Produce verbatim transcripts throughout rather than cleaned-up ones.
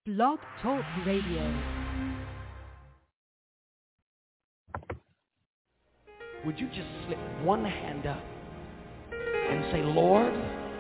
Blog Talk Radio. Would you just slip one hand up and say, Lord,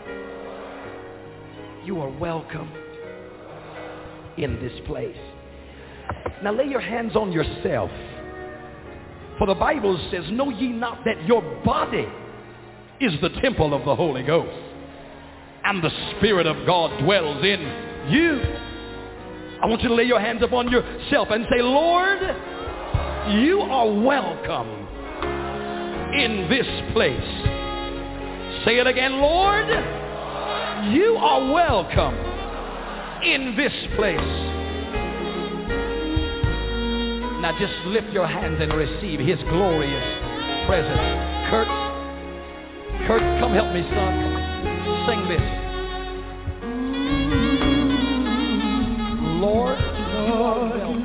you are welcome in this place. Now lay your hands on yourself. For the Bible says, know ye not that your body is the temple of the Holy Ghost, and the Spirit of God dwells in you. I want you to lay your hands upon yourself and say, Lord, you are welcome in this place. Say it again, Lord, you are welcome in this place. Now just lift your hands and receive his glorious presence. Kurt, Kurt, come help me, son. Sing this. Lord, you are welcome.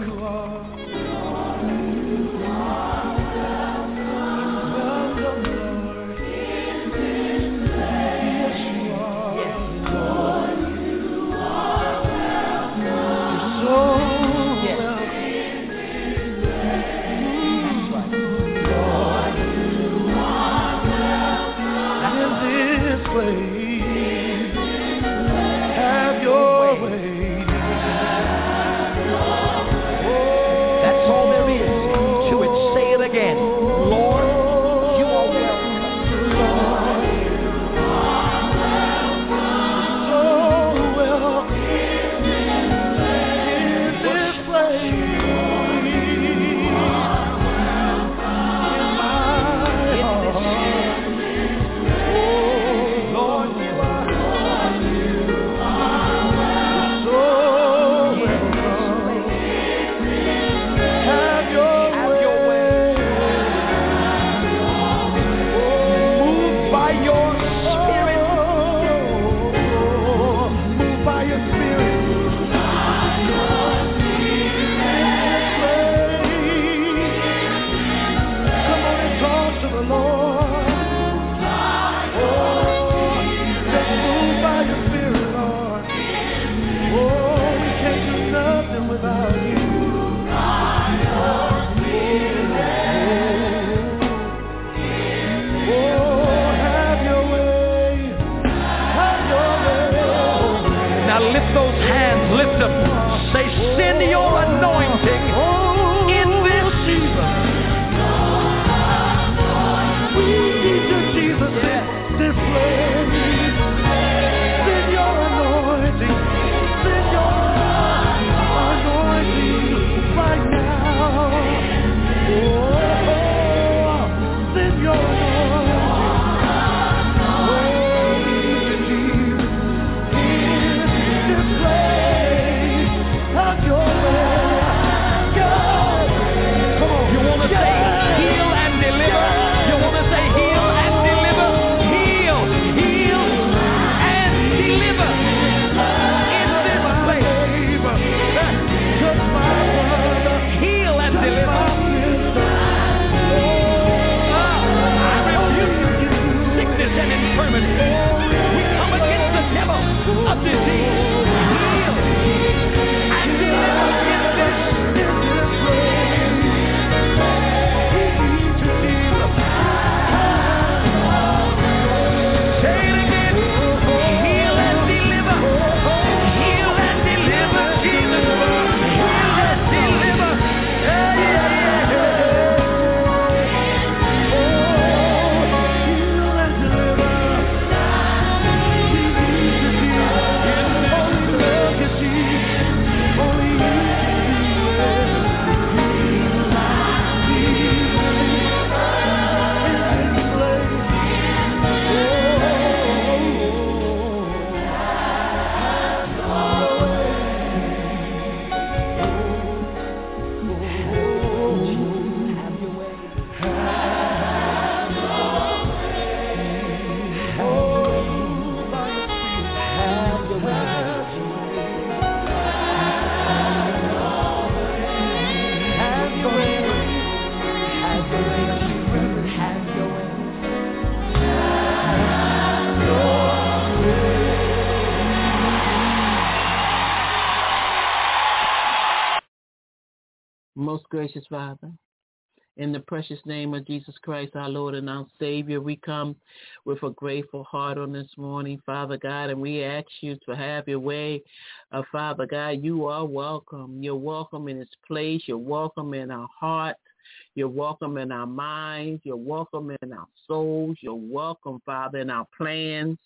Most gracious Father, in the precious name of Jesus Christ, our Lord and our Savior, we come with a grateful heart on this morning, Father God, and we ask you to have your way. Uh, Father God, you are welcome. You're welcome in this place. You're welcome in our hearts. You're welcome in our minds. You're welcome in our souls. You're welcome, Father, in our plans.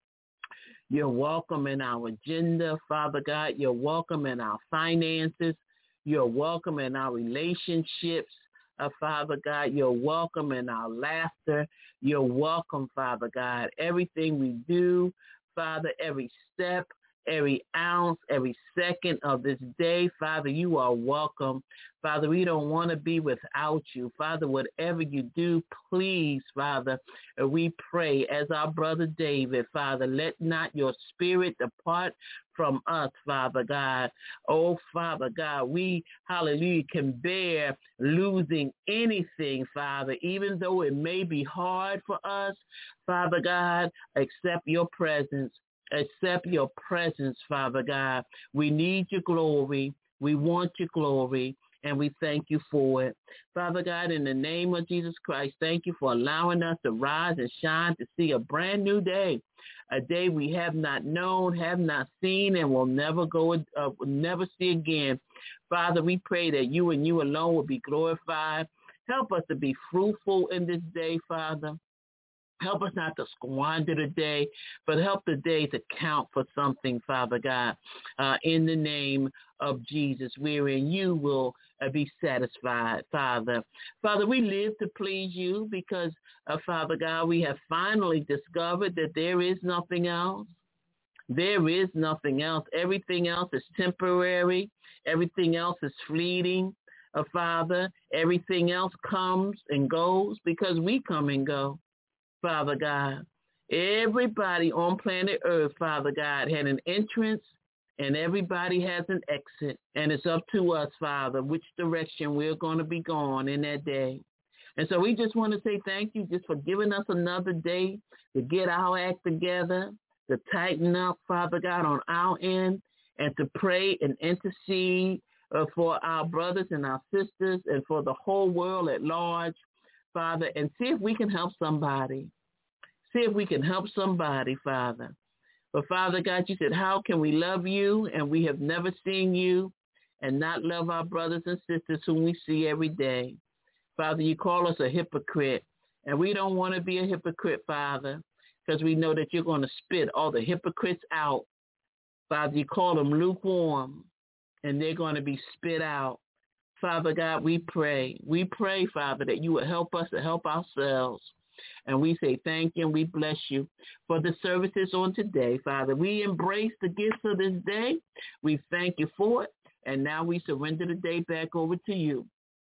You're welcome in our agenda, Father God. You're welcome in our finances. You're welcome in our relationships. Uh, Father God, you're welcome in our laughter. You're welcome, Father God. Everything we do, Father, every step, every ounce, every second of this day, Father, you are welcome. Father, we don't want to be without you. Father, whatever you do, please, Father, we pray as our brother David, Father, let not your spirit depart from us, Father God. Oh, Father God, we, hallelujah, can bear losing anything, Father, even though it may be hard for us, Father God, accept your presence. Accept your presence, Father God. We need your glory. We want your glory, and we thank you for it. Father God, in the name of Jesus Christ, thank you for allowing us to rise and shine to see a brand new day, a day we have not known, have not seen, and will never go, uh, will never see again. Father, we pray that you and you alone will be glorified. Help us to be fruitful in this day, Father. Help us not to squander the day, but help the day to count for something, Father God, uh, in the name of Jesus, wherein you will uh, be satisfied, Father. Father, we live to please you because, uh, Father God, we have finally discovered that there is nothing else. There is nothing else. Everything else is temporary. Everything else is fleeting, uh, Father. Everything else comes and goes because we come and go. Father God, everybody on planet Earth, Father God, had an entrance and everybody has an exit. And it's up to us, Father, which direction we're going to be going in that day. And so we just want to say thank you just for giving us another day to get our act together, to tighten up, Father God, on our end, and to pray and intercede uh, for our brothers and our sisters and for the whole world at large, Father, and see if we can help somebody. See if we can help somebody, Father. But, Father God, you said, how can we love you and we have never seen you and not love our brothers and sisters whom we see every day? Father, you call us a hypocrite, and we don't want to be a hypocrite, Father, because we know that you're going to spit all the hypocrites out. Father, you call them lukewarm, and they're going to be spit out. Father God, we pray. We pray, Father, that you will help us to help ourselves. And we say thank you and we bless you for the services on today, Father. We embrace the gifts of this day. We thank you for it. And now we surrender the day back over to you.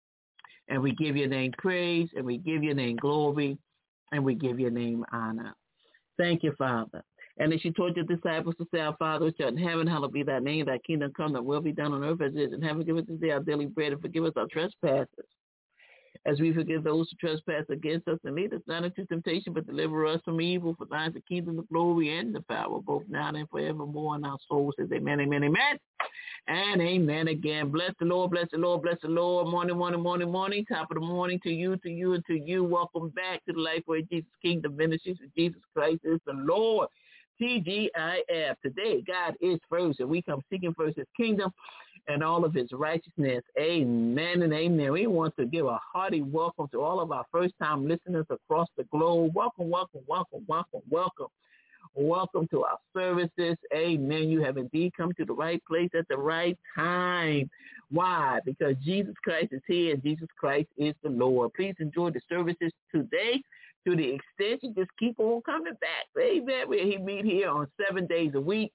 And we give your name praise, and we give your name glory, and we give your name honor. Thank you, Father. And as you told your disciples to say, our Father which art in heaven, hallowed be thy name, thy kingdom come, thy will be done on earth as it is in heaven. Give us this day our daily bread, and forgive us our trespasses, as we forgive those who trespass against us. And lead us not into temptation, but deliver us from evil. For thine is the kingdom, the glory, and the power, both now and forevermore. And our soul says amen, amen, amen, and amen again. Bless the Lord, bless the Lord, bless the Lord. Morning, morning, morning, morning. Top of the morning to you, to you, and to you. Welcome back to the Life Where Jesus Kingdom Ministries. Jesus Christ is the Lord. T G I F. Today, God is first, and we come seeking first his kingdom and all of his righteousness. Amen and amen. We want to give a hearty welcome to all of our first-time listeners across the globe. Welcome, welcome, welcome, welcome, welcome. Welcome to our services. Amen. You have indeed come to the right place at the right time. Why? Because Jesus Christ is here and Jesus Christ is the Lord. Please enjoy the services today. To the extent you just keep on coming back. Amen. We meet here on seven days a week.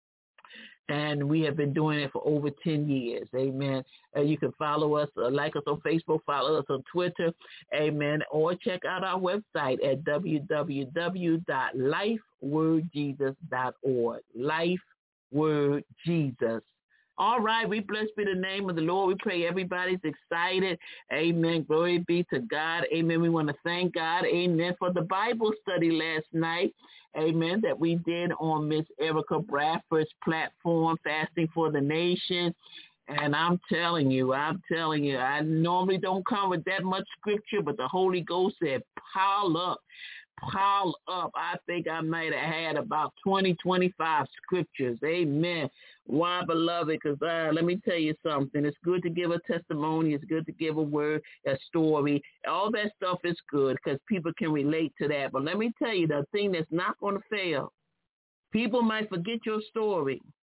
And we have been doing it for over ten years. Amen. Uh, you can follow us, uh, like us on Facebook, follow us on Twitter. Amen. Or check out our website at w w w dot life word jesus dot org. Life Word Jesus. All right, we bless be the name of the Lord. We pray everybody's excited. Amen. Glory be to God. Amen. We want to thank God. Amen. For the Bible study last night. Amen. That we did on Miss Erica Bradford's platform, Fasting for the Nation. And I'm telling you, I'm telling you, I normally don't come with that much scripture, but the Holy Ghost said, pile up, pile up. I think I might have had about twenty, twenty-five scriptures. Amen. Why, beloved? Because uh, let me tell you something. It's good to give a testimony. It's good to give a word, a story. All that stuff is good because people can relate to that. But let me tell you, the thing that's not going to fail, people might forget your story.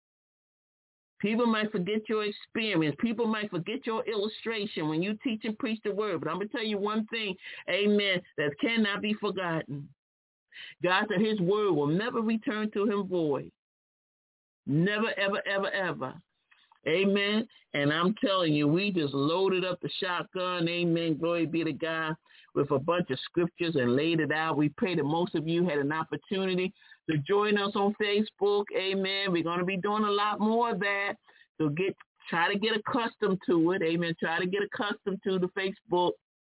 People might forget your experience. People might forget your illustration when you teach and preach the word. But I'm going to tell you one thing, amen, that cannot be forgotten. God said his word will never return to him void. Never, ever, ever, ever. Amen. And I'm telling you, we just loaded up the shotgun, amen, glory be to God, with a bunch of scriptures and laid it out. We pray that most of you had an opportunity to join us on Facebook. Amen. We're going to be doing a lot more of that. So get try to get accustomed to it. Amen. Try to get accustomed to the Facebook.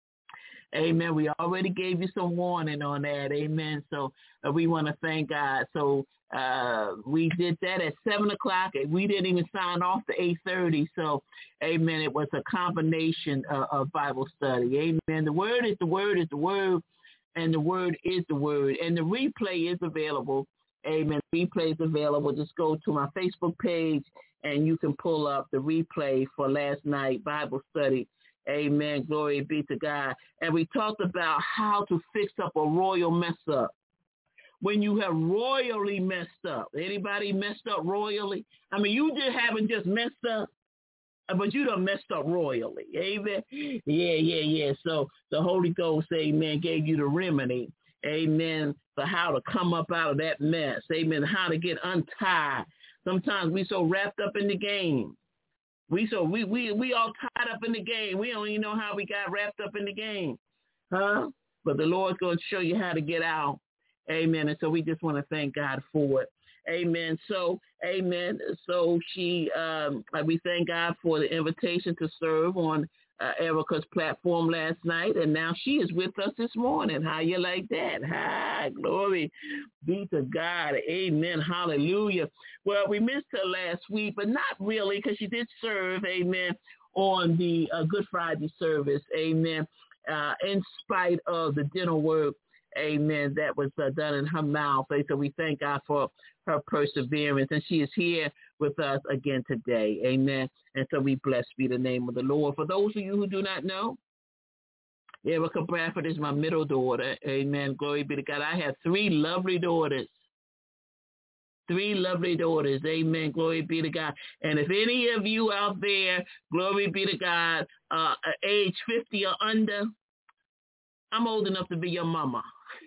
Amen. We already gave you some warning on that. Amen. So uh, we want to thank God. So uh, we did that at seven o'clock. We didn't even sign off to eight thirty. So, amen, it was a combination uh, of Bible study. Amen. The word is the word is the word, and the word is the word. And the replay is available. Amen. The replay is available. Just go to my Facebook page, and you can pull up the replay for last night Bible study. Amen. Glory be to God. And we talked about how to fix up a royal mess up. When you have royally messed up. Anybody messed up royally? I mean, you just haven't just messed up, but you done messed up royally. Amen. Yeah, yeah, yeah. So the Holy Ghost, amen, gave you the remedy. Amen. For how to come up out of that mess. Amen. How to get untied. Sometimes we so wrapped up in the game. We so we we we all tied up in the game. We don't even know how we got wrapped up in the game. Huh? But the Lord's going to show you how to get out. Amen. And so we just want to thank God for it. Amen. So, amen. So she, um, we thank God for the invitation to serve on uh, Erica's platform last night. And now she is with us this morning. How you like that? Hi, glory be to God. Amen. Hallelujah. Well, we missed her last week, but not really because she did serve, amen, on the uh, Good Friday service. Amen. Uh, in spite of the dental work, amen, that was uh, done in her mouth. So we thank God for her perseverance. And she is here with us again today. Amen. And so we bless be the name of the Lord. For those of you who do not know, Erica Bradford is my middle daughter. Amen. Glory be to God. I have three lovely daughters. Three lovely daughters. Amen. Glory be to God. And if any of you out there, glory be to God, uh, age fifty or under, I'm old enough to be your mama.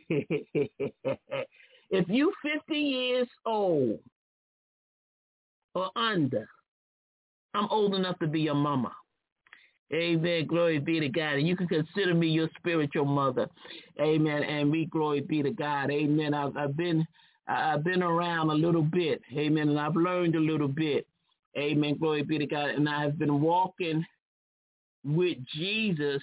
If you fifty years old or under, I'm old enough to be your mama. Amen. Glory be to God. And you can consider me your spiritual mother. Amen. And we glory be to God. Amen. I've, I've been I've been around a little bit. Amen. And I've learned a little bit. Amen. Glory be to God. And I've been walking with Jesus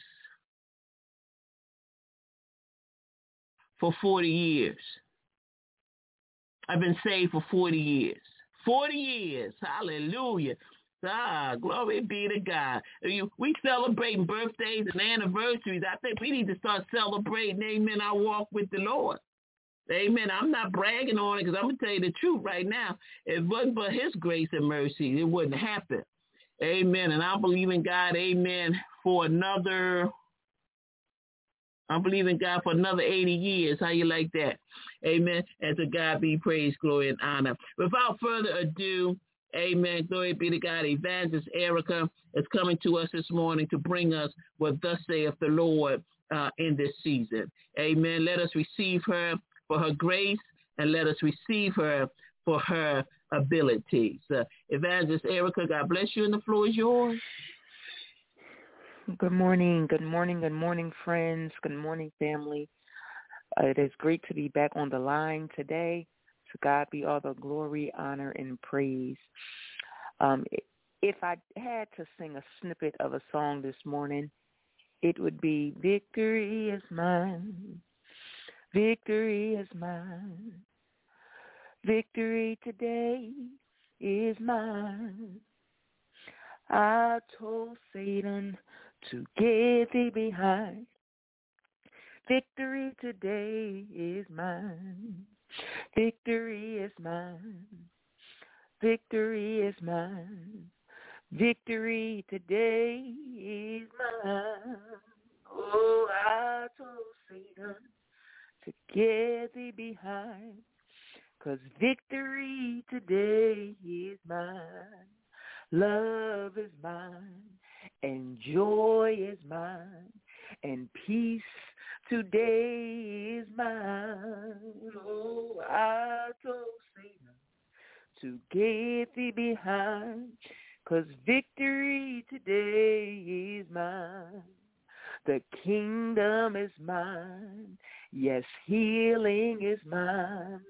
for forty years. I've been saved for forty years. forty years. Hallelujah. Ah, glory be to God. We celebrating birthdays and anniversaries. I think we need to start celebrating, amen, our walk with the Lord. Amen. I'm not bragging on it because I'm going to tell you the truth right now. If it wasn't for his grace and mercy, it wouldn't happen. Amen. And I believe in God, amen, for another I believe in God for another eighty years. How you like that? Amen. And to God be praise, glory, and honor. Without further ado, amen, glory be to God. Evangelist Erica is coming to us this morning to bring us what thus saith the Lord uh, in this season. Amen. Let us receive her for her grace and let us receive her for her abilities. Uh, Evangelist Erica, God bless you, and the floor is yours. Good morning, good morning, good morning, friends. Good morning, family. Uh, it is great to be back on the line today. To God be all the glory, honor, and praise. Um, if I had to sing a snippet of a song this morning, it would be Victory is mine, victory is mine, victory today is mine. I told Satan to get thee behind. Victory today is mine. Victory is mine. Victory is mine. Victory today is mine. Oh, I told Satan to get thee behind, 'cause victory today is mine. Love is mine, and joy is mine, and peace today is mine. Oh, I told Satan to get thee behind, 'cause victory today is mine. The kingdom is mine. Yes, healing is mine.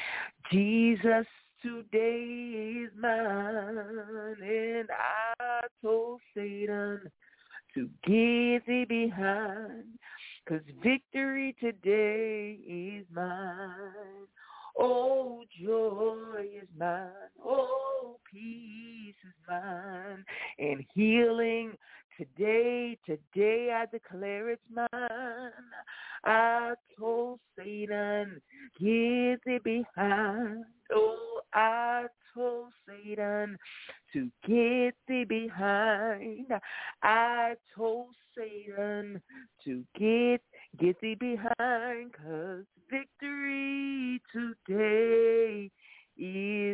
Jesus today is mine. And I told Satan to get thee behind, 'cause victory today is mine. Oh, joy is mine. Oh, peace is mine. And healing today, today I declare it's mine. I told Satan, get thee behind. Oh, I told Satan to get thee behind. I told Satan to get, get thee behind, 'cause victory today is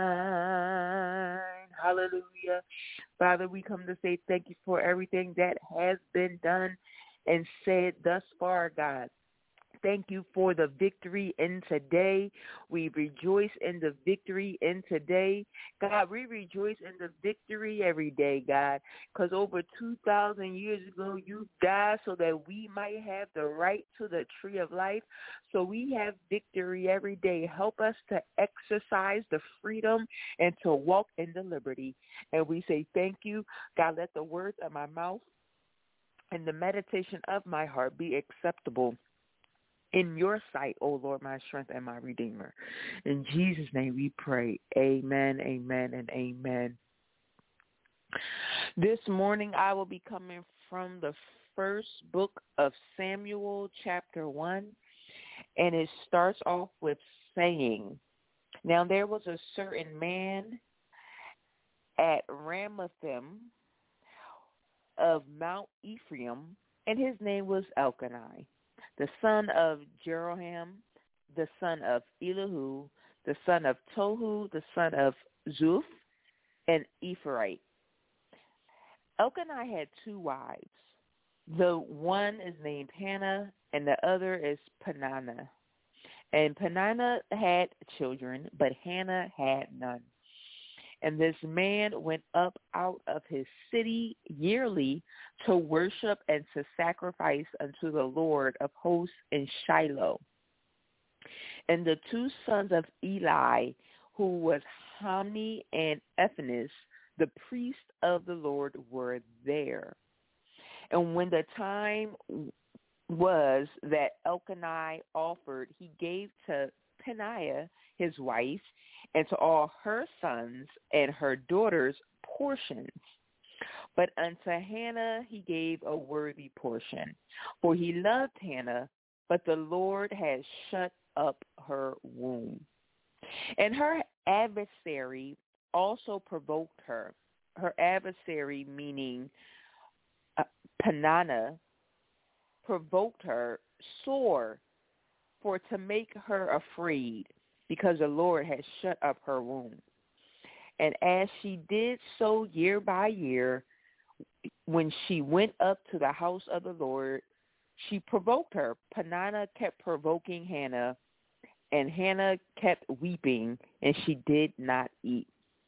mine. Hallelujah. Father, we come to say thank you for everything that has been done and said thus far, God. Thank you for the victory in today. We rejoice in the victory in today. God, we rejoice in the victory every day, God, because over two thousand years ago, you died so that we might have the right to the tree of life. So we have victory every day. Help us to exercise the freedom and to walk in the liberty. And we say thank you. God, let the words of my mouth and the meditation of my heart be acceptable in your sight, O Lord, my strength and my redeemer. In Jesus' name we pray. Amen, amen, and amen. This morning I will be coming from the first book of Samuel, chapter one, and it starts off with saying, now there was a certain man at Ramathim of Mount Ephraim, and his name was Elkanah, the son of Jeroham, the son of Elihu, the son of Tohu, the son of Zuph, and Ephraite. Elkanah had two wives. The one is named Hannah, and the other is Peninnah. And Peninnah had children, but Hannah had none. And this man went up out of his city yearly to worship and to sacrifice unto the Lord of hosts in Shiloh. And the two sons of Eli, who was Hophni and Phinehas, the priest of the Lord, were there. And when the time was that Elkanah offered, he gave to Peninnah, his wife, and to all her sons and her daughters portions. But unto Hannah he gave a worthy portion, for he loved Hannah, but the Lord has shut up her womb. And her adversary also provoked her. Her adversary, meaning uh, Peninnah, provoked her sore for to make her afraid, because the Lord had shut up her womb. And as she did so year by year, when she went up to the house of the Lord, she provoked her. Peninnah kept provoking Hannah, and Hannah kept weeping, and she did not eat.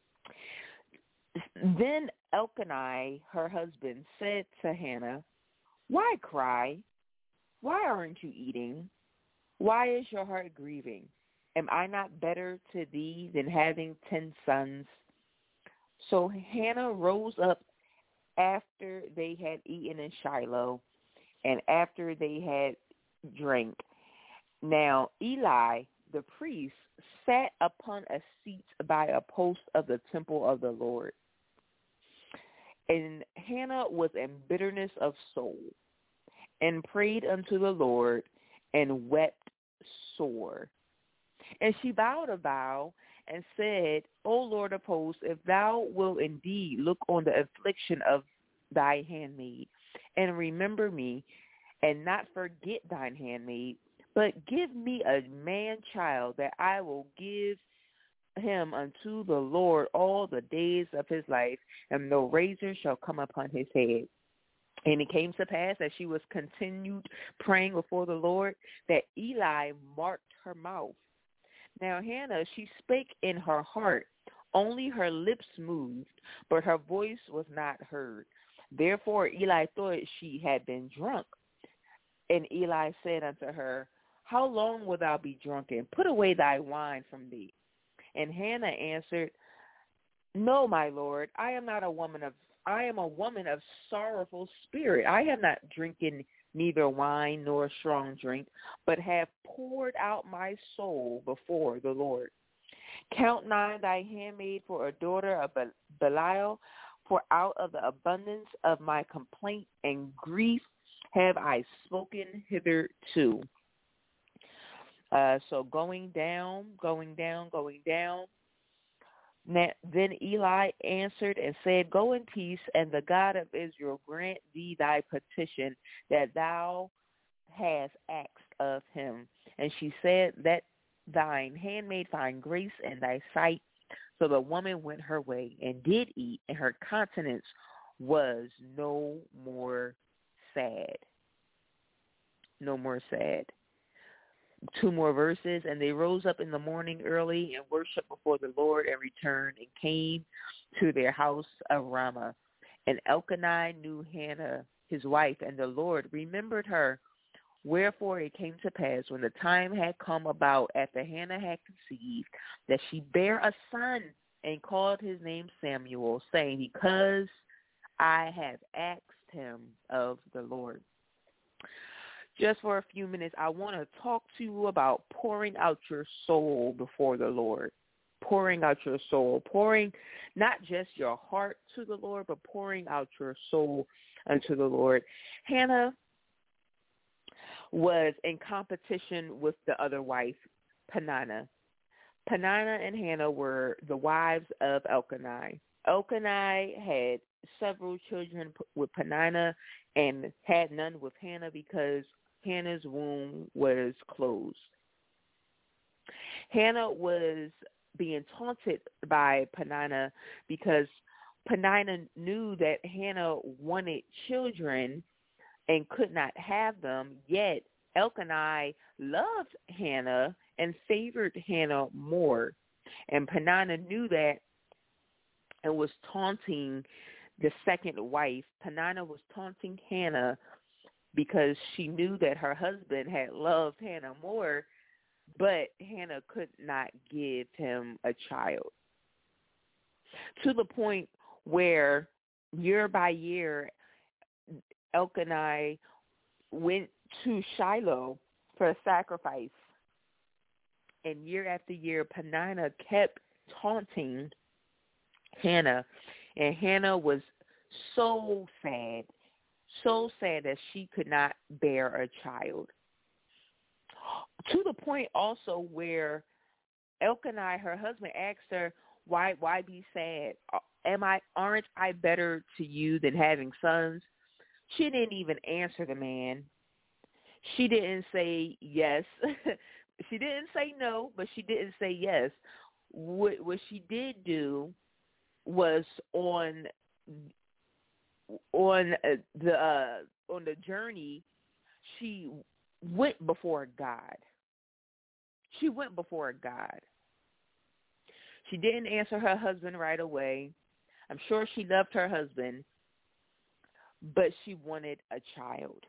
Then Elkanah, her husband, said to Hannah, why cry? Why aren't you eating? Why is your heart grieving? Am I not better to thee than having ten sons? So Hannah rose up after they had eaten in Shiloh, and after they had drank. Now Eli, the priest, sat upon a seat by a post of the temple of the Lord. And Hannah was in bitterness of soul, and prayed unto the Lord, and wept sore. And she vowed a vow, and said, O Lord of hosts, if thou wilt indeed look on the affliction of thy handmaid, and remember me, and not forget thine handmaid, but give me a man-child, that I will give him unto the Lord all the days of his life, and no razor shall come upon his head. And it came to pass that she was continued praying before the Lord, that Eli marked her mouth. Now Hannah, she spake in her heart, only her lips moved, but her voice was not heard. Therefore Eli thought she had been drunk. And Eli said unto her, How long wilt thou be drunken? Put away thy wine from thee. And Hannah answered, No, my Lord, I am not a woman of I am a woman of sorrowful spirit. I have not drinking neither wine nor strong drink, but have poured out my soul before the Lord. Count not thy handmaid for a daughter of Belial, for out of the abundance of my complaint and grief have I spoken hitherto. Uh, so going down, going down, going down. Now, then Eli answered and said, Go in peace, and the God of Israel grant thee thy petition that thou hast asked of him. And she said, Let thine handmaid find grace in thy sight. So the woman went her way and did eat, and her countenance was no more sad. No more sad. Two more verses. And they rose up in the morning early and worshiped before the Lord, and returned and came to their house of Ramah. And Elkanah knew Hannah his wife, and the Lord remembered her. Wherefore it came to pass, when the time had come about after Hannah had conceived, that she bare a son, and called his name Samuel, saying, Because I have asked him of the Lord. Just for a few minutes, I want to talk to you about pouring out your soul before the Lord. Pouring out your soul. Pouring not just your heart to the Lord, but pouring out your soul unto the Lord. Hannah was in competition with the other wife, Peninnah. Peninnah and Hannah were the wives of Elkanah. Elkanah had several children with Peninnah and had none with Hannah because Hannah's womb was closed. Hannah was being taunted by Peninnah because Peninnah knew that Hannah wanted children and could not have them, yet Elkanah loved Hannah and favored Hannah more. And Peninnah knew that and was taunting the second wife. Peninnah was taunting Hannah because she knew that her husband had loved Hannah more, but Hannah could not give him a child. To the point where year by year, Elkanah went to Shiloh for a sacrifice. And year after year, Peninnah kept taunting Hannah. And Hannah was so sad, so sad that she could not bear a child. To the point also where Elkanah, her husband, asked her, why why be sad? Am I aren't I better to you than having sons? She didn't even answer the man. She didn't say yes. She didn't say no, but she didn't say yes. What, what she did do was on on uh, the uh, on the journey, she went before God. She went before God. She didn't answer her husband right away. I'm sure she loved her husband, but she wanted a child.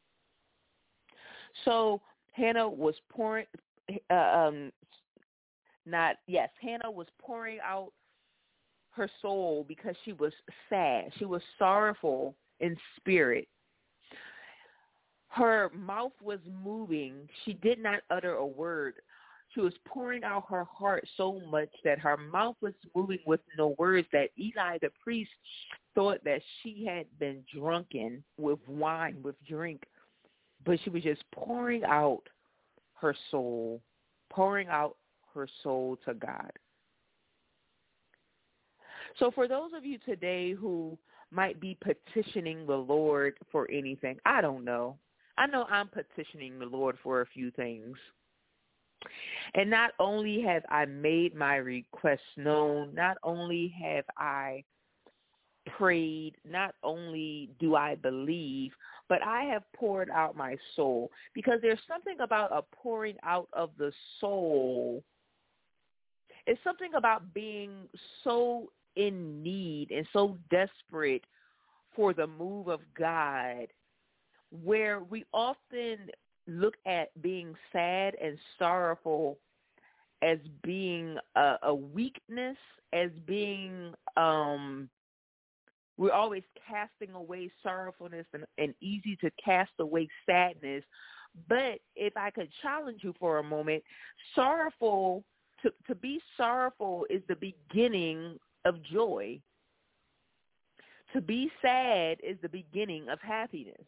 So Hannah was pouring, uh, um, not, yes, Hannah was pouring out her soul because she was sad. She was sorrowful in spirit. Her mouth was moving. She did not utter a word. She was pouring out her heart so much that her mouth was moving with no words, that Eli the priest thought that she had been drunken with wine, with drink. But she was just pouring out her soul, pouring out her soul to God. So for those of you today who might be petitioning the Lord for anything, I don't know. I know I'm petitioning the Lord for a few things. And not only have I made my requests known, not only have I prayed, not only do I believe, but I have poured out my soul, because there's something about a pouring out of the soul. It's something about being so in need and so desperate for the move of God, where we often look at being sad and sorrowful as being a, a weakness, as being, um, we're always casting away sorrowfulness and, and easy to cast away sadness. But if I could challenge you for a moment, sorrowful, to, to be sorrowful is the beginning of joy. To be sad is the beginning of happiness.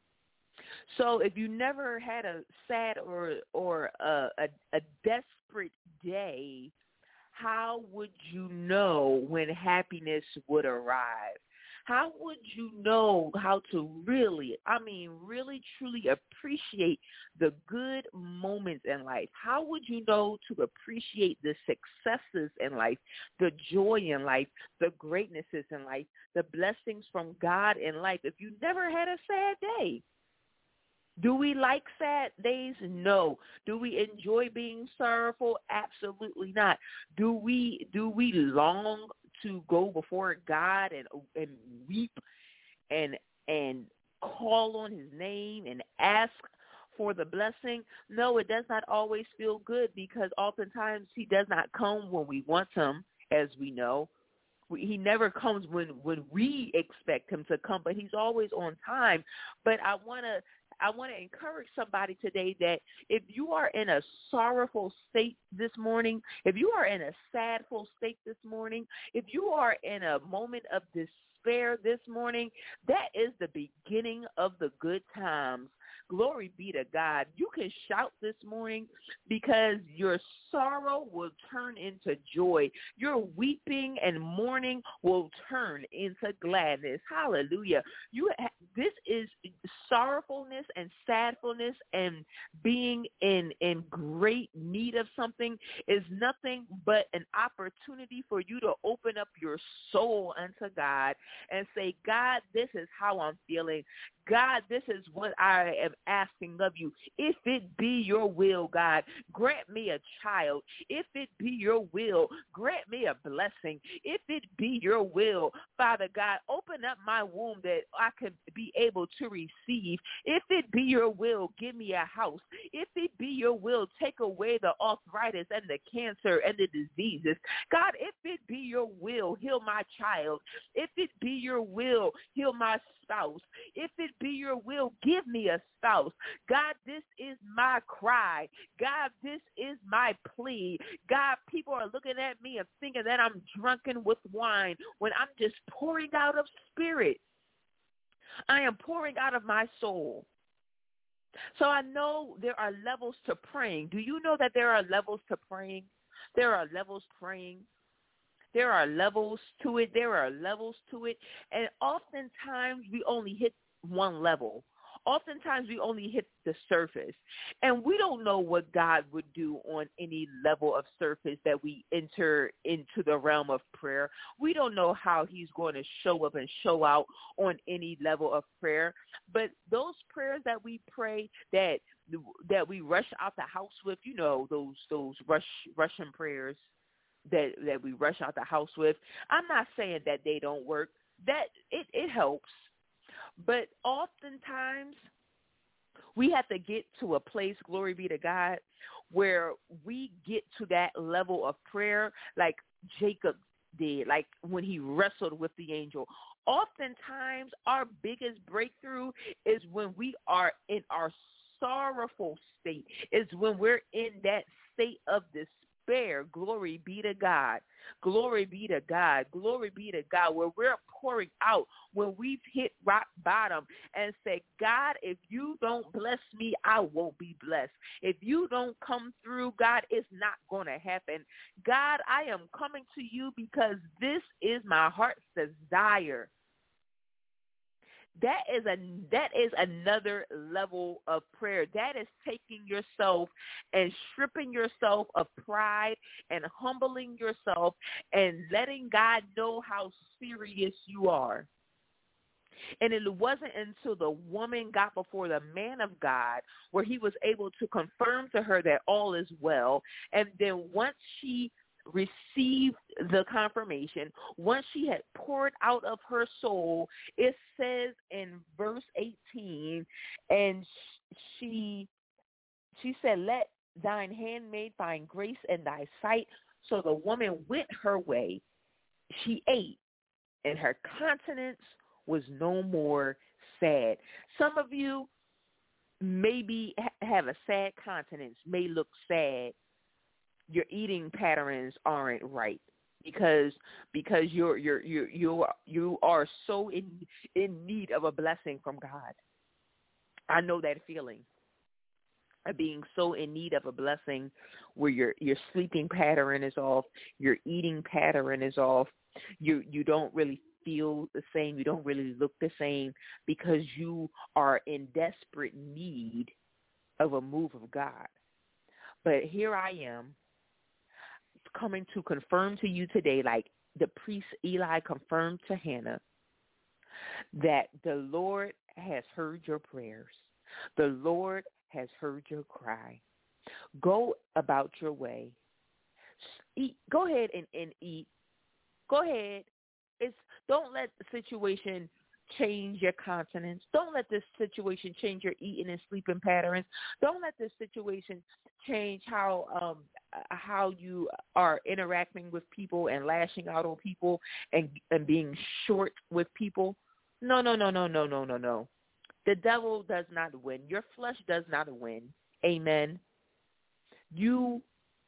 So if you never had a sad or or a, a, a desperate day, how would you know when happiness would arrive? How would you know how to really, I mean, really, truly appreciate the good moments in life? How would you know to appreciate the successes in life, the joy in life, the greatnesses in life, the blessings from God in life if you never had a sad day? Do we like sad days? No. Do we enjoy being sorrowful? Absolutely not. Do we do we long to go before God and and weep and and call on his name and ask for the blessing? No, it does not always feel good, because oftentimes he does not come when we want him, as we know. He never comes when, when we expect him to come, but he's always on time. But I want to I want to encourage somebody today that if you are in a sorrowful state this morning, if you are in a sadful state this morning, if you are in a moment of despair this morning, that is the beginning of the good times. Glory be to God. You can shout this morning, because your sorrow will turn into joy. Your weeping and mourning will turn into gladness. Hallelujah. You, this is sorrowfulness and sadfulness and being in, in great need of something is nothing but an opportunity for you to open up your soul unto God and say, God, this is how I'm feeling. God, this is what I am asking of you. If it be your will, God, grant me a child. If it be your will, grant me a blessing. If it be your will, Father God, open up my womb that I could be able to receive. If it be your will, give me a house. If it be your will, take away the arthritis and the cancer and the diseases. God, if it be your will, heal my child. If it be your will, heal my spouse. If it be your will, give me a spouse. God, this is my cry. God, this is my plea. God, people are looking at me and thinking that I'm drunken with wine when I'm just pouring out of spirit. I am pouring out of my soul. So I know there are levels to praying. Do you know that there are levels to praying? There are levels praying. There are levels to it. There are levels to it. And oftentimes we only hit one level. Oftentimes we only hit the surface. And we don't know what God would do on any level of surface that we enter into the realm of prayer. We don't know how he's going to show up and show out on any level of prayer. But those prayers that we pray, that that we rush out the house with, you know, those those rush Russian prayers that that we rush out the house with. I'm not saying that they don't work. That it, it helps. But oftentimes we have to get to a place, glory be to God, where we get to that level of prayer like Jacob did, like when he wrestled with the angel. Oftentimes our biggest breakthrough is when we are in our sorrowful state, is when we're in that state of despair, glory be to God. Glory be to God. Glory be to God. Where we're pouring out, when we've hit rock bottom and say, God, if you don't bless me, I won't be blessed. If you don't come through, God, it's not going to happen. God, I am coming to you because this is my heart's desire. That is a that is another level of prayer. That is taking yourself and stripping yourself of pride and humbling yourself and letting God know how serious you are. And it wasn't until the woman got before the man of God where he was able to confirm to her that all is well. And then once she received the confirmation, once she had poured out of her soul, it says in verse eighteen, and she she said, let thine handmaid find grace in thy sight. So the woman went her way, she ate, and her countenance was no more sad. Some of you maybe have a sad countenance, may look sad. Your eating patterns aren't right because because you're you're you you you are so in in need of a blessing from God. I know that feeling of being so in need of a blessing where your your sleeping pattern is off, your eating pattern is off, you you don't really feel the same, you don't really look the same because you are in desperate need of a move of God. But here I am, coming to confirm to you today, like the priest Eli confirmed to Hannah, that the Lord has heard your prayers. The Lord has heard your cry. Go about your way. Eat. Go ahead and, and eat. Go ahead. It's, don't let the situation change your countenance. Don't let this situation change your eating and sleeping patterns. Don't let this situation change how um, how you are interacting with people and lashing out on people and, and being short with people. No, no, no, no, no, no, no, no. The devil does not win. Your flesh does not win. Amen. You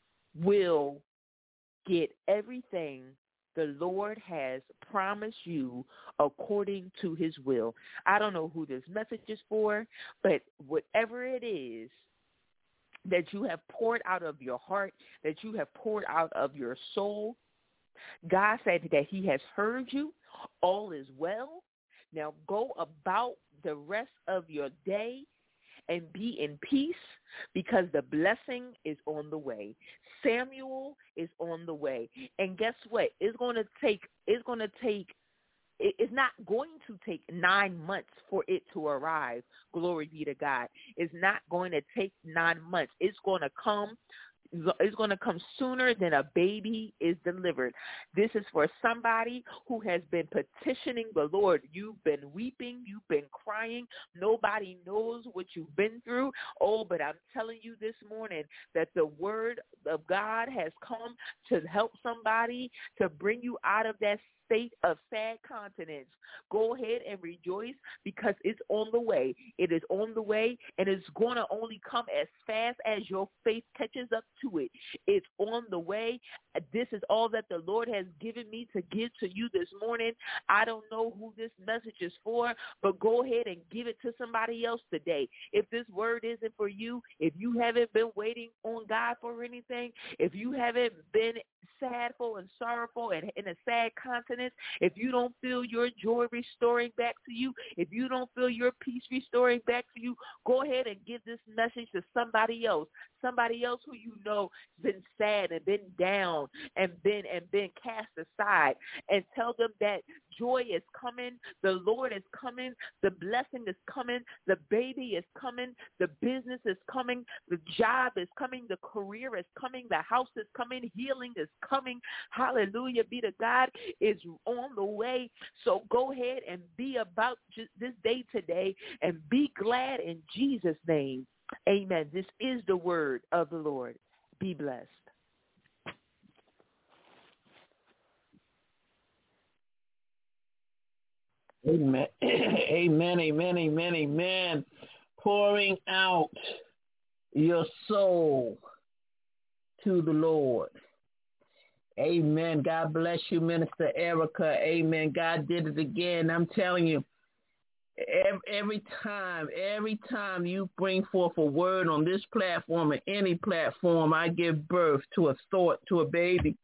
will get everything the Lord has promised you according to his will. I don't know who this message is for, but whatever it is that you have poured out of your heart, that you have poured out of your soul, God said that he has heard you. All is well. Now go about the rest of your day and be in peace, because the blessing is on the way. Samuel is on the way. And guess what? It's going to take, it's going to take, it's not going to take nine months for it to arrive. Glory be to God. It's not going to take nine months. It's going to come. It's going to come sooner than a baby is delivered. This is for somebody who has been petitioning the Lord. You've been weeping. You've been crying. Nobody knows what you've been through. Oh, but I'm telling you this morning that the word of God has come to help somebody, to bring you out of that state of sad countenance. Go ahead and rejoice, because it's on the way. It is on the way, and it's going to only come as fast as your faith catches up to it. It's on the way. This is all that the Lord has given me to give to you this morning. I don't know who this message is for, but go ahead and give it to somebody else today. If this word isn't for you, if you haven't been waiting on God for anything, if you haven't been sadful and sorrowful and in a sad countenance, if you don't feel your joy restoring back to you, if you don't feel your peace restoring back to you, go ahead and give this message to somebody else, somebody else who you know has been sad and been down and been and been cast aside, and tell them that joy is coming, the Lord is coming, the blessing is coming, the baby is coming, the business is coming, the job is coming, the career is coming, the house is coming, healing is coming. Hallelujah be to God, is on the way. So go ahead and be about this day today and be glad in Jesus' name. Amen. This is the word of the Lord. Be blessed. Amen. Amen, amen, amen, amen. Pouring out your soul. to the Lord. Amen. God bless you, Minister Erica. Amen. God did it again. I'm telling you, every, every time, every time you bring forth a word on this platform or any platform, I give birth to a thought, to a baby.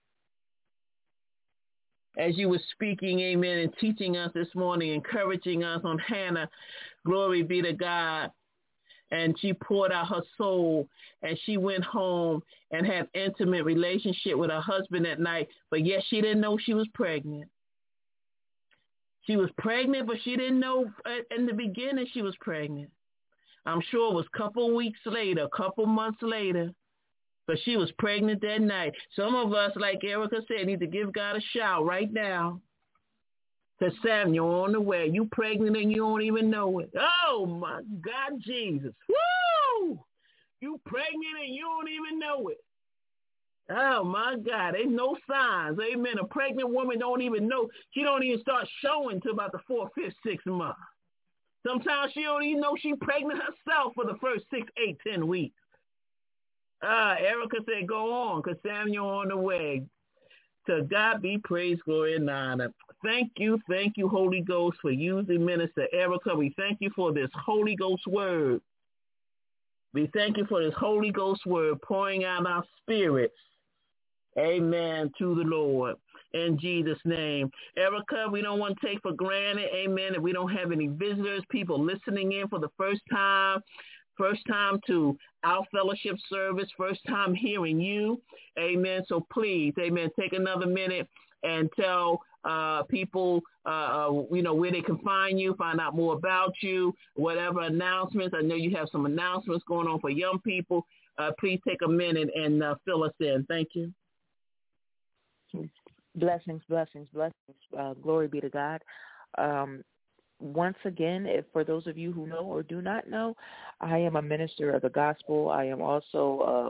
As you were speaking, amen, and teaching us this morning, encouraging us on Hannah, glory be to God. And she poured out her soul, and she went home and had intimate relationship with her husband at night, but yet she didn't know she was pregnant. She was pregnant, but she didn't know in the beginning she was pregnant. I'm sure it was a couple weeks later, a couple months later, but she was pregnant that night. Some of us, like Erica said, need to give God a shout right now. To Samuel on the way. You pregnant and you don't even know it. Oh, my God, Jesus. Woo! You pregnant and you don't even know it. Oh, my God. There's no signs. Amen. A pregnant woman don't even know. She don't even start showing till about the fourth, fifth, sixth month. Sometimes she don't even know she's pregnant herself for the first six, eight, ten weeks. Uh, Erica said, go on, because Samuel on the way. To God be praise, glory, and honor. Thank you, thank you, Holy Ghost, for using Minister Erica. We thank you for this Holy Ghost word. We thank you for this Holy Ghost word pouring out our spirits. Amen, to the Lord. In Jesus' name. Erica, we don't want to take for granted, amen, that we don't have any visitors, people listening in for the first time. First time to our fellowship service, first time hearing you. Amen. So please, amen, take another minute and tell uh, people, uh, you know, where they can find you, find out more about you, whatever announcements. I know you have some announcements going on for young people. Uh, please take a minute and uh, fill us in. Thank you. Blessings, blessings, blessings. Uh, glory be to God. Um, Once again, if for those of you who know or do not know, I am a minister of the gospel. I am also um,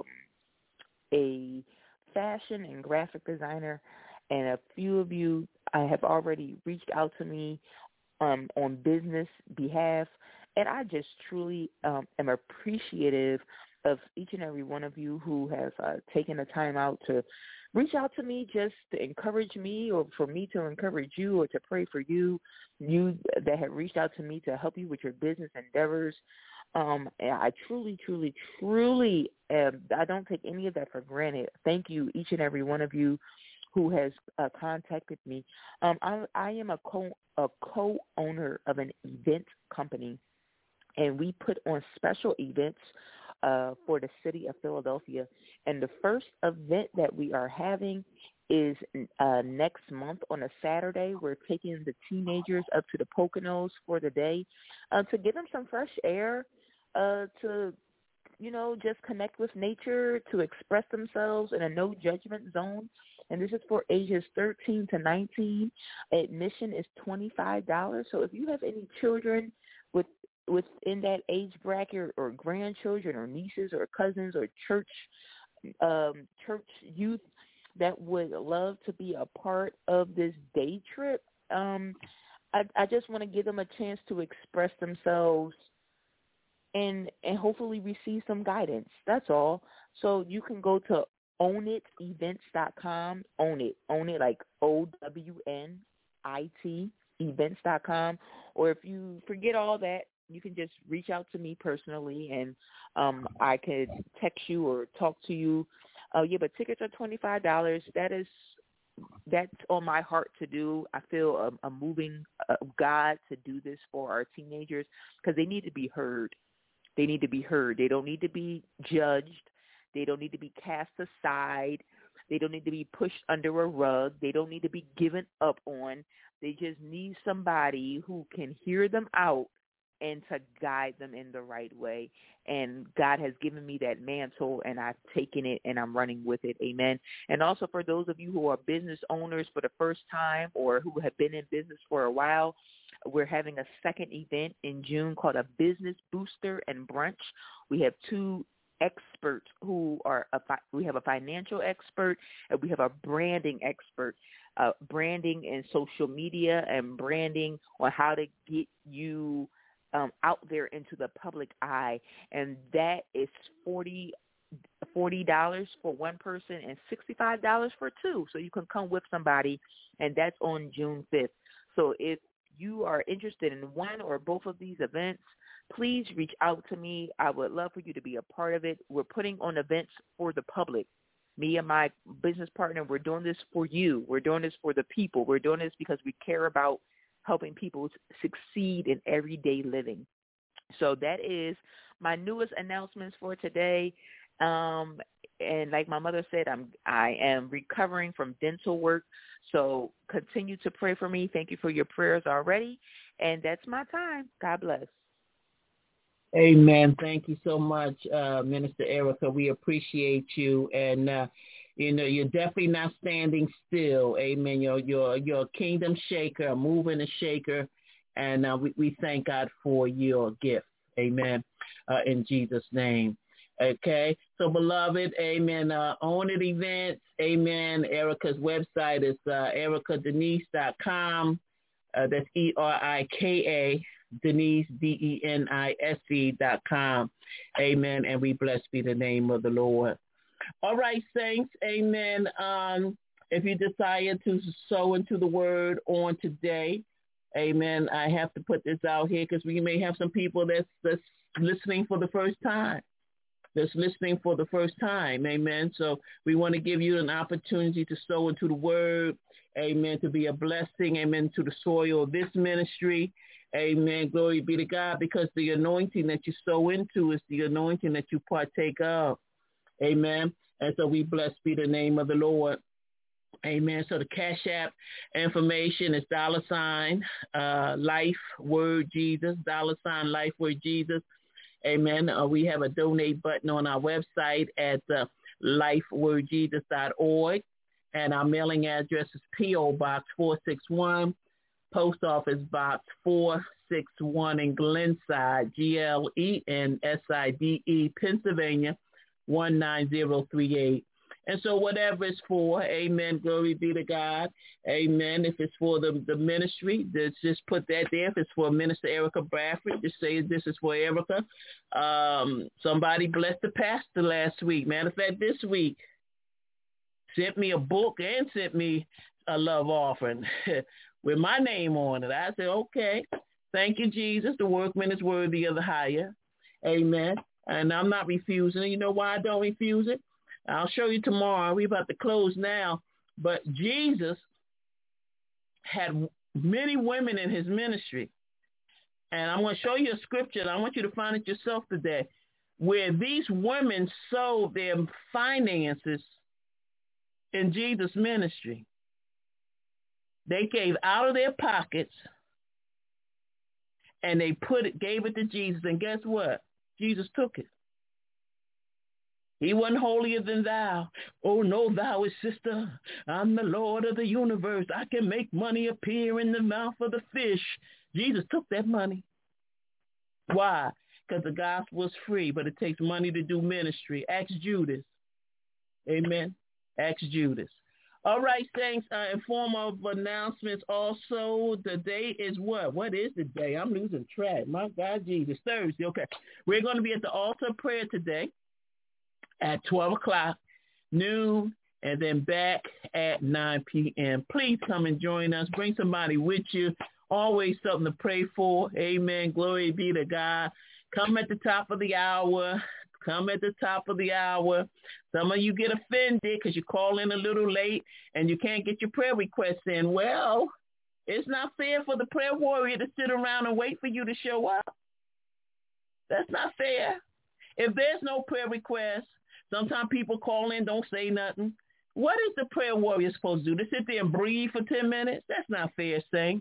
a fashion and graphic designer, and a few of you I have already reached out to me um, on business behalf, and I just truly um, am appreciative of each and every one of you who have uh, taken the time out to reach out to me just to encourage me, or for me to encourage you, or to pray for you, you that have reached out to me to help you with your business endeavors. Um, and I truly, truly, truly, am, I don't take any of that for granted. Thank you, each and every one of you who has uh, contacted me. Um, I, I am a co a co-owner of an event company, and we put on special events Uh, for the city of Philadelphia. And the first event that we are having is uh, next month on a Saturday. We're taking the teenagers up to the Poconos for the day uh, to give them some fresh air, uh, to, you know, just connect with nature, to express themselves in a no judgment zone. And this is for ages thirteen to nineteen. Admission is twenty-five dollars. So if you have any children with within that age bracket, or grandchildren or nieces or cousins or church um, church youth that would love to be a part of this day trip, um, I, I just want to give them a chance to express themselves and and hopefully receive some guidance. That's all. So you can go to own it events dot com, own it, own it like O W N I T, events dot com, or if you forget all that, you can just reach out to me personally, and um, I could text you or talk to you. Uh, yeah, but tickets are twenty-five dollars. That is, that's on my heart to do. I feel a, a moving of God to do this for our teenagers, because they need to be heard. They need to be heard. They don't need to be judged. They don't need to be cast aside. They don't need to be pushed under a rug. They don't need to be given up on. They just need somebody who can hear them out and to guide them in the right way. And God has given me that mantle, and I've taken it, and I'm running with it. Amen. And also for those of you who are business owners for the first time, or who have been in business for a while, we're having a second event in June called a Business Booster and Brunch. We have two experts who are, a fi- we have a financial expert, and we have a branding expert, uh, branding and social media, and branding on how to get you Um, out there into the public eye, and that is forty forty dollars for one person and sixty-five dollars for two. So you can come with somebody, and that's on June fifth. So if you are interested in one or both of these events, please reach out to me. I would love for you to be a part of it. We're putting on events for the public. Me and my business partner, we're doing this for you. We're doing this for the people. We're doing this because we care about helping people succeed in everyday living. So that is my newest announcements for today. Um, and like my mother said, I'm I am recovering from dental work. So continue to pray for me. Thank you for your prayers already. And that's my time. God bless. Amen. Thank you so much, uh, Minister Erica. We appreciate you. And, uh, you know, you're definitely not standing still. Amen. You're, you're, you're a kingdom shaker, a moving a shaker. And uh, we, we thank God for your gift. Amen. Uh, in Jesus' name. Okay. So, beloved, amen. Uh, own it events. Amen. Erica's website is uh, erica denise dot com. Uh, that's E R I K A. Denise, D E N I S E dot com. Amen. And we bless be the name of the Lord. All right, saints. Amen. Um, if you desire to sow into the word on today, amen, I have to put this out here because we may have some people that's, that's listening for the first time. That's listening for the first time. Amen. So we want to give you an opportunity to sow into the word. Amen. To be a blessing. Amen. To the soil of this ministry. Amen. Glory be to God, because the anointing that you sow into is the anointing that you partake of. Amen. And so we bless be the name of the Lord. Amen. So the Cash App information is dollar sign, uh, life, word, Jesus, dollar sign, life, word, Jesus. Amen. Uh, we have a donate button on our website at uh, life word jesus dot org. And our mailing address is P O Box four six one. Post Office Box four six one in Glenside, G L E N S I D E, Pennsylvania, one nine zero three eight. And so whatever it's for, amen, glory be to God, amen. If it's for the, the ministry, just put that there. If it's for Minister Erica Bradford, just say this is for Erica. Um, somebody blessed the pastor last week. Matter of fact, this week, sent me a book and sent me a love offering with my name on it. I said, okay, thank you, Jesus. The workman is worthy of the hire. Amen. And I'm not refusing it. You know why I don't refuse it? I'll show you tomorrow. We're about to close now. But Jesus had many women in his ministry. And I'm going to show you a scripture, and I want you to find it yourself today, where these women sold their finances in Jesus' ministry. They gave out of their pockets, and they put it, gave it to Jesus. And guess what? Jesus took it. He wasn't holier than thou. Oh, no, thou is sister. I'm the Lord of the universe. I can make money appear in the mouth of the fish. Jesus took that money. Why? Because the gospel is free, but it takes money to do ministry. Ask Judas. Amen. Ask Judas. All right, saints, uh, in form of announcements also, the day is what? What is the day? I'm losing track. My God, Jesus. Thursday. Okay. We're going to be at the altar of prayer today at twelve o'clock, noon, and then back at nine p.m. Please come and join us. Bring somebody with you. Always something to pray for. Amen. Glory be to God. Come at the top of the hour. Come at the top of the hour. Some of you get offended because you call in a little late and you can't get your prayer requests in. Well, it's not fair for the prayer warrior to sit around and wait for you to show up. That's not fair. If there's no prayer request, sometimes people call in, don't say nothing. What is the prayer warrior supposed to do? To sit there and breathe for ten minutes? That's not fair, saints.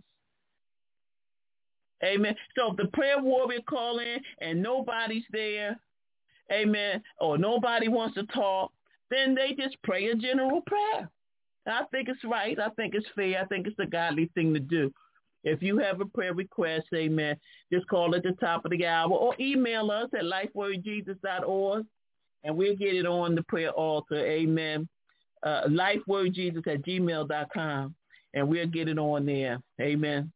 Amen. So if the prayer warrior call in and nobody's there, amen, or nobody wants to talk, then they just pray a general prayer. I think it's right. I think it's fair. I think it's the godly thing to do. If you have a prayer request, amen, just call at the top of the hour or email us at life word jesus dot org, and we'll get it on the prayer altar, amen, uh, life word jesus at gmail dot com, and we'll get it on there, amen,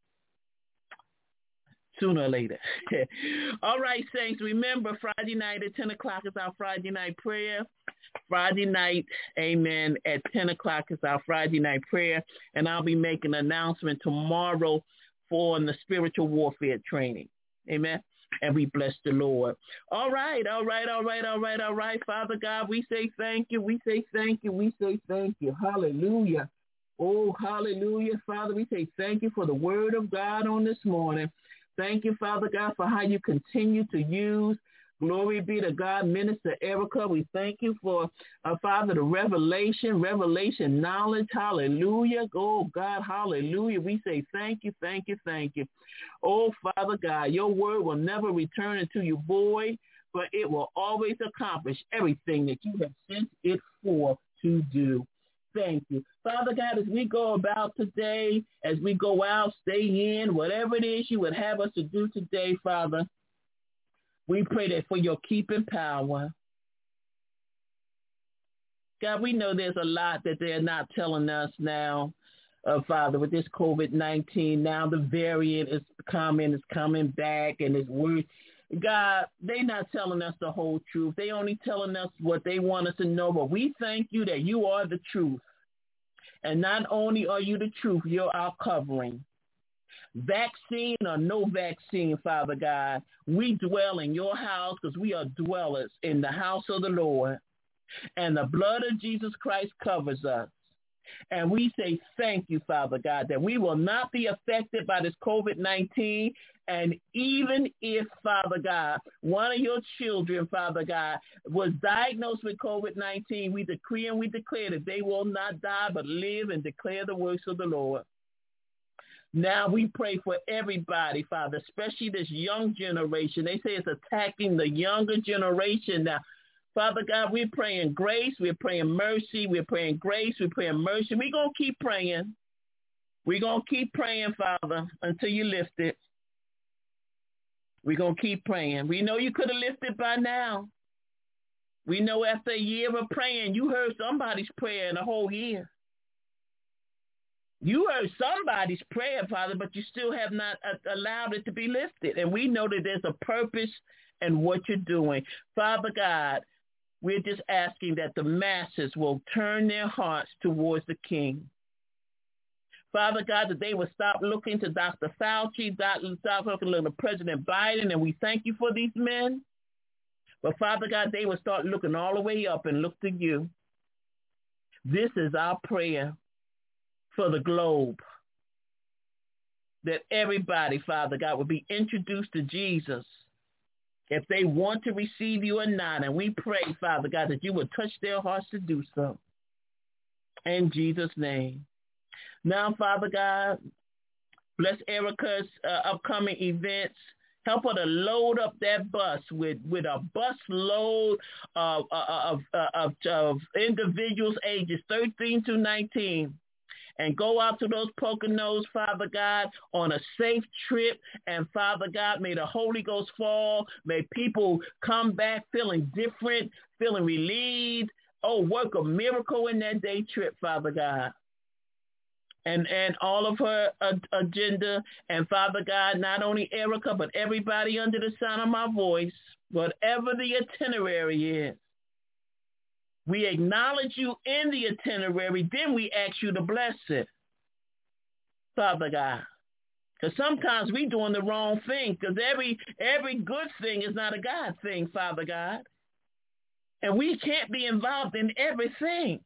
sooner or later. All right, saints, remember Friday night at ten o'clock is our Friday night prayer. Friday night, amen, at ten o'clock is our Friday night prayer, and I'll be making an announcement tomorrow for the spiritual warfare training. Amen. And we bless the Lord. All right, all right, all right, all right, all right. Father God, we say thank you. We say thank you. We say thank you. Hallelujah. Oh, hallelujah. Father, we say thank you for the word of God on this morning. Thank you, Father God, for how you continue to use. Glory be to God, Minister Erica. We thank you for, uh, Father, the revelation, revelation knowledge. Hallelujah. Oh, God, hallelujah. We say thank you, thank you, thank you. Oh, Father God, your word will never return into you void, but it will always accomplish everything that you have sent it for to do. Thank you. Father God, as we go about today, as we go out, stay in, whatever it is you would have us to do today, Father, we pray that for your keeping power. God, we know there's a lot that they're not telling us now, uh, Father, with this COVID nineteen. Now the variant is coming, is coming back, and it's worse. God, they're not telling us the whole truth. They only telling us what they want us to know, but we thank you that you are the truth. And not only are you the truth, you're our covering. Vaccine or no vaccine, Father God, we dwell in your house because we are dwellers in the house of the Lord. And the blood of Jesus Christ covers us. And we say thank you, Father God, that we will not be affected by this COVID nineteen. And even if, Father God, one of your children, Father God, was diagnosed with COVID nineteen, we decree and we declare that they will not die but live and declare the works of the Lord. Now we pray for everybody, Father, especially this young generation. They say it's attacking the younger generation now. Father God, we're praying grace, we're praying mercy, we're praying grace, we're praying mercy. We're going to keep praying. We're going to keep praying, Father, until you lift it. We're going to keep praying. We know you could have lifted by now. We know after a year of praying, you heard somebody's prayer in a whole year. You heard somebody's prayer, Father, but you still have not uh, allowed it to be lifted. And we know that there's a purpose in what you're doing. Father God, we're just asking that the masses will turn their hearts towards the King. Father God, that they will stop looking to Doctor Fauci, stop looking to President Biden, and we thank you for these men. But Father God, they will start looking all the way up and look to you. This is our prayer for the globe, that everybody, Father God, will be introduced to Jesus if they want to receive you or not. And we pray, Father God, that you will touch their hearts to do so. In Jesus' name. Now, Father God, bless Erica's uh, upcoming events. Help her to load up that bus with, with a bus load of, of, of, of individuals ages thirteen to nineteen. And go out to those Poconos, Father God, on a safe trip. And Father God, may the Holy Ghost fall. May people come back feeling different, feeling relieved. Oh, work a miracle in that day trip, Father God. And and all of her uh, agenda. And Father God, not only Erica, but everybody under the sound of my voice, whatever the itinerary is. We acknowledge you in the itinerary, then we ask you to bless it, Father God. Because sometimes we're doing the wrong thing, because every every good thing is not a God thing, Father God. And we can't be involved in everything.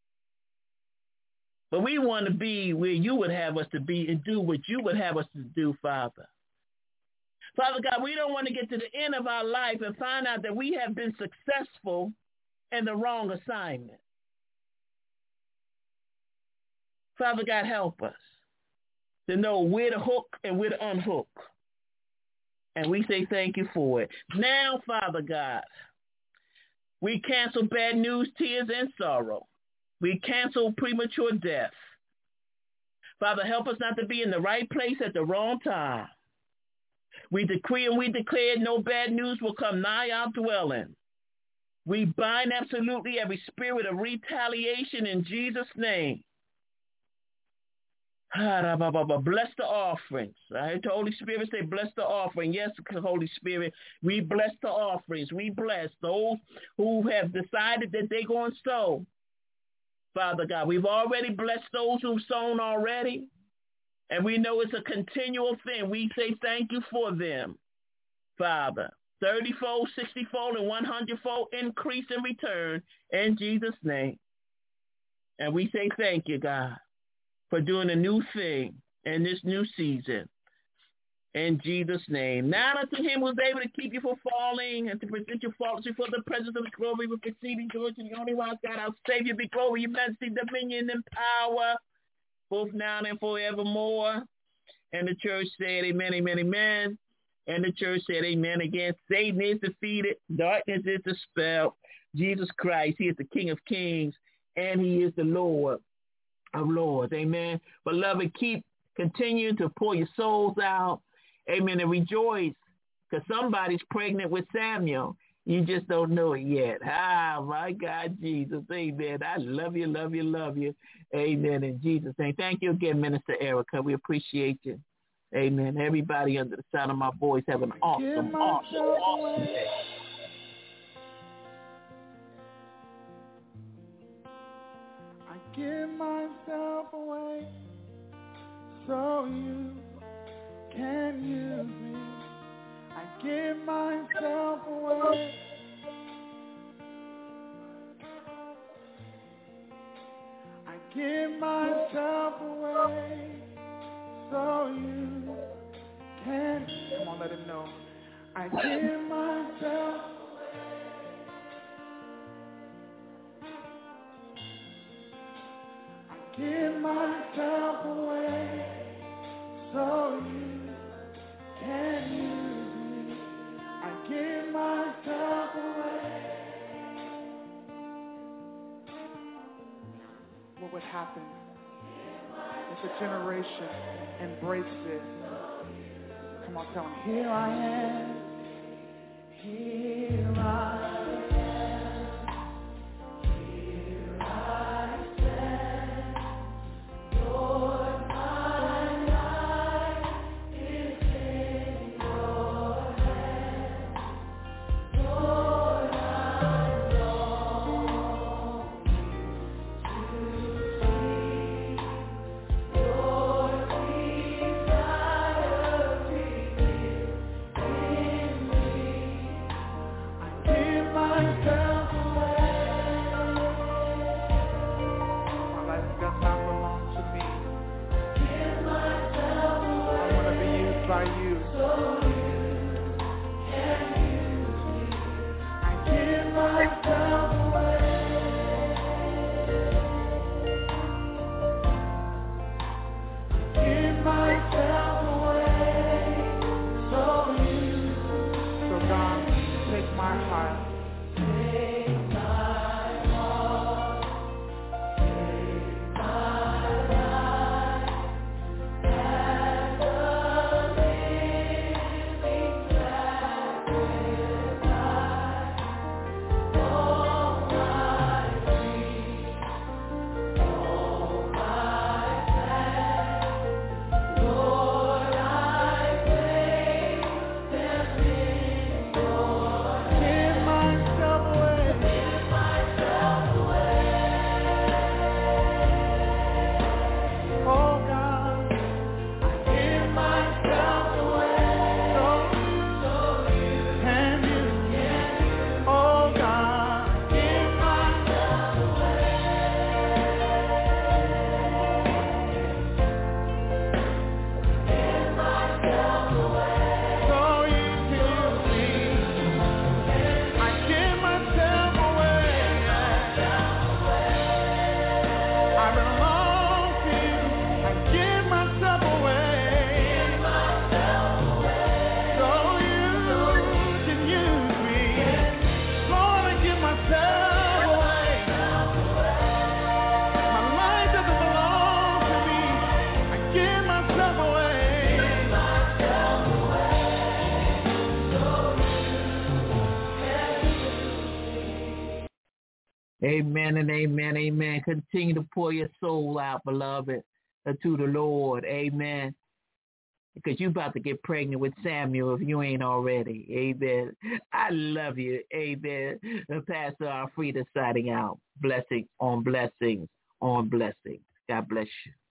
But we want to be where you would have us to be and do what you would have us to do, Father. Father God, we don't want to get to the end of our life and find out that we have been successful and the wrong assignment. Father God, help us to know where to hook and where to unhook. And we say thank you for it. Now, Father God, we cancel bad news, tears, and sorrow. We cancel premature death. Father, help us not to be in the right place at the wrong time. We decree and we declare no bad news will come nigh our dwelling. We bind absolutely every spirit of retaliation in Jesus' name. Bless the offerings. I heard the Holy Spirit say, bless the offering. Yes, Holy Spirit, we bless the offerings. We bless those who have decided that they're going to sow. Father God, we've already blessed those who've sown already. And we know it's a continual thing. We say thank you for them, Father. thirty-fold, sixty-fold, and one hundred-fold increase in return in Jesus' name. And we say thank you, God, for doing a new thing in this new season. In Jesus' name. Now unto him who is able to keep you from falling and to present your faults before the presence of his glory with exceeding joy to the only wise God, our Savior, be glory, majesty, dominion, and power, both now and forevermore. And the church said, amen, amen, amen. And the church said, amen again. Satan is defeated. Darkness is dispelled. Jesus Christ, he is the King of kings, and he is the Lord of lords. Amen. Beloved, keep continuing to pour your souls out. Amen. And rejoice, because somebody's pregnant with Samuel. You just don't know it yet. Ah, my God, Jesus. Amen. I love you, love you, love you. Amen. In Jesus' name. Thank you again, Minister Erica. We appreciate you. Amen. Everybody under the sound of my voice have an awesome, awesome, awesome day. I give myself away so you can use me. I give myself away. I give myself away so you can. Come on, let him know. I give myself away. I give myself away so you can use me. I give myself away. What would happen if a generation embraced this? Come on, tell them, here I am. Here I am. Amen and amen, amen. Continue to pour your soul out, beloved. to the Lord. Amen. Because you're about to get pregnant with Samuel if you ain't already. Amen. I love you. Amen. Pastor Alfreda signing out. Blessing on blessings on blessings. God bless you.